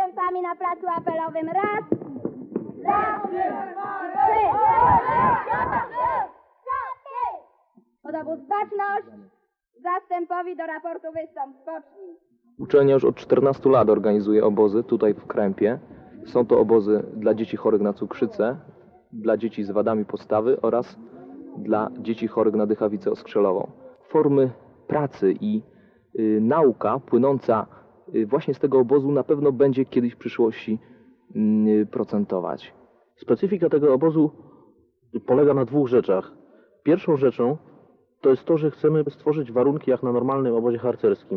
występami na placu apelowym. Raz, pod obóz baczność, zastępowi do raportu wystąp. Spocznij. Uczelnia już od 14 lat organizuje obozy tutaj w Krępie. Są to obozy dla dzieci chorych na cukrzycę, dla dzieci z wadami postawy oraz dla dzieci chorych na dychawicę oskrzelową. Formy pracy i nauka płynąca właśnie z tego obozu na pewno będzie kiedyś w przyszłości procentować. Specyfika tego obozu polega na dwóch rzeczach. Pierwszą rzeczą to jest to, że chcemy stworzyć warunki jak na normalnym obozie harcerskim.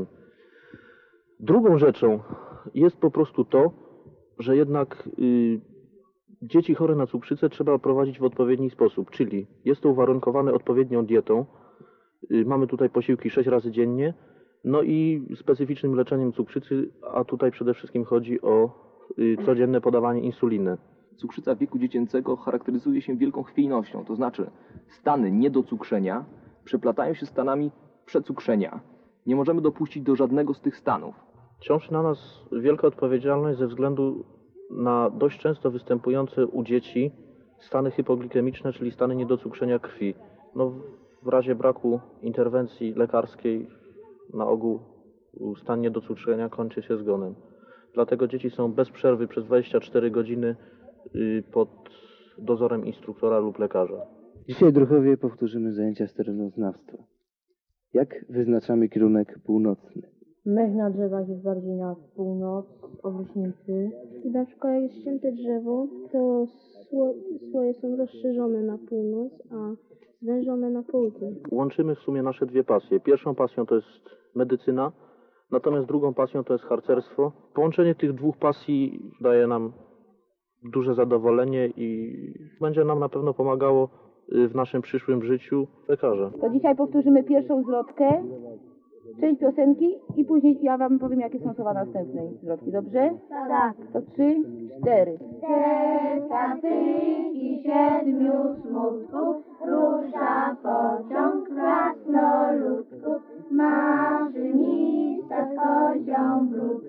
Drugą rzeczą jest po prostu to, że jednak dzieci chore na cukrzycę trzeba prowadzić w odpowiedni sposób, czyli jest to uwarunkowane odpowiednią dietą. Mamy tutaj posiłki 6 razy dziennie, no i specyficznym leczeniem cukrzycy, a tutaj przede wszystkim chodzi o codzienne podawanie insuliny. Cukrzyca wieku dziecięcego charakteryzuje się wielką chwiejnością, to znaczy stany niedocukrzenia przeplatają się stanami przecukrzenia. Nie możemy dopuścić do żadnego z tych stanów. Ciąży na nas wielka odpowiedzialność ze względu na dość często występujące u dzieci stany hypoglikemiczne, czyli stany niedocukrzenia krwi. No, w razie braku interwencji lekarskiej na ogół stan niedocukrzenia kończy się zgonem. Dlatego dzieci są bez przerwy przez 24 godziny pod dozorem instruktora lub lekarza. Dzisiaj w Druchowie powtórzymy zajęcia z terenoznawstwa. Jak wyznaczamy kierunek północny? Mech na drzewach jest bardziej na północ, obrośnięty. Na przykład jak jest ścięte drzewo, to słoje są rozszerzone na północ, a zwężone na południe. Łączymy w sumie nasze dwie pasje. Pierwszą pasją to jest medycyna, natomiast drugą pasją to jest harcerstwo. Połączenie tych dwóch pasji daje nam duże zadowolenie i będzie nam na pewno pomagało w naszym przyszłym życiu lekarza. To dzisiaj powtórzymy pierwszą zwrotkę, część piosenki i później ja wam powiem, jakie są słowa następnej zwrotki, dobrze? Tak. To 3, 4. Zestaw tych i 7 smutków, rusza pociąg krasnoludków. Maszynista z kozią wróg,